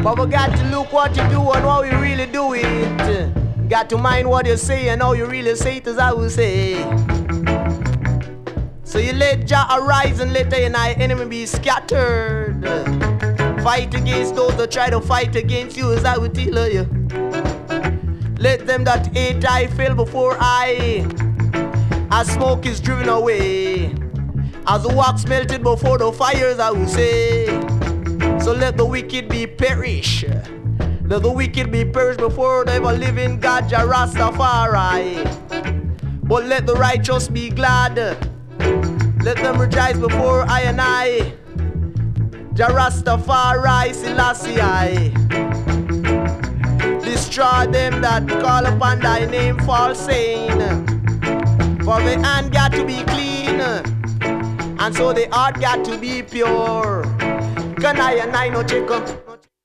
But we got to look what you do and how you really do it. Got to mind what you say and how you really say it, as I will say. So you let Jah arise and let your enemy be scattered. Fight against those that try to fight against you, as I will tell you. Let them that hate I fail before I, as smoke is driven away, as the wax melted before the fires, I will say. So let the wicked be perish. Let the wicked be perished before the ever living God, Jah Rastafari. But let the righteous be glad. Let them rejoice before I and I, Jah Rastafari Selassie I. Destroy them that call upon thy name false saying, for the hand got to be clean, and so the heart got to be pure. Can I and I no check up?